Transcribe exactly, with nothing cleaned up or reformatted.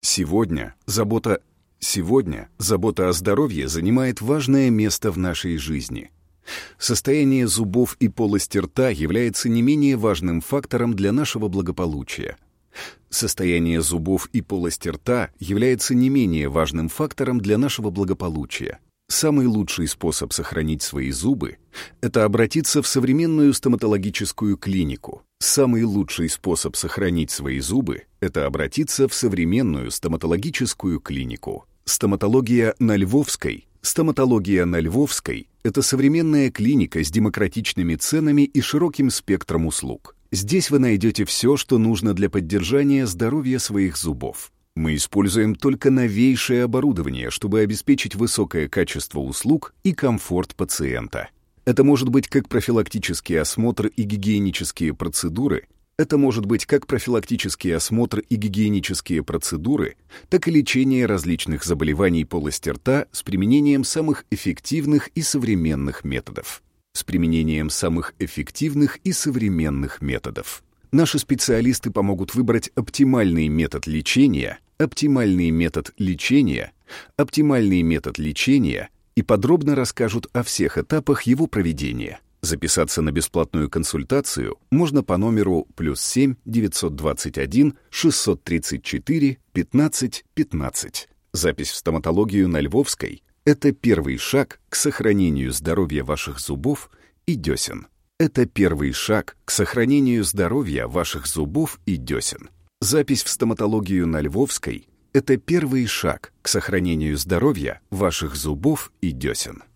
Сегодня забота, сегодня забота о здоровье занимает важное место в нашей жизни. Состояние зубов и полости рта является не менее важным фактором для нашего благополучия. Состояние зубов и полости рта является не менее важным фактором для нашего благополучия. Самый лучший способ сохранить свои зубы — это обратиться в современную стоматологическую клинику. Самый лучший способ сохранить свои зубы — это обратиться в современную стоматологическую клинику. Стоматология на Львовской. Стоматология на Львовской — это современная клиника с демократичными ценами и широким спектром услуг. Здесь вы найдете все, что нужно для поддержания здоровья своих зубов. Мы используем только новейшее оборудование, чтобы обеспечить высокое качество услуг и комфорт пациента. Это может быть как профилактический осмотр и гигиенические процедуры, это может быть как профилактический осмотр и гигиенические процедуры, так и лечение различных заболеваний полости рта с применением самых эффективных и современных методов. С применением самых эффективных и современных методов. Наши специалисты помогут выбрать оптимальный метод лечения, оптимальный метод лечения, оптимальный метод лечения и подробно расскажут о всех этапах его проведения. Записаться на бесплатную консультацию можно по номеру плюс семь девятьсот двадцать один шестьсот тридцать четыре пятнадцать пятнадцать. Запись в стоматологию на Львовской — это первый шаг к сохранению здоровья ваших зубов и десен. Это первый шаг к сохранению здоровья ваших зубов и десен. Запись в стоматологию на Львовской — это первый шаг к сохранению здоровья ваших зубов и десен.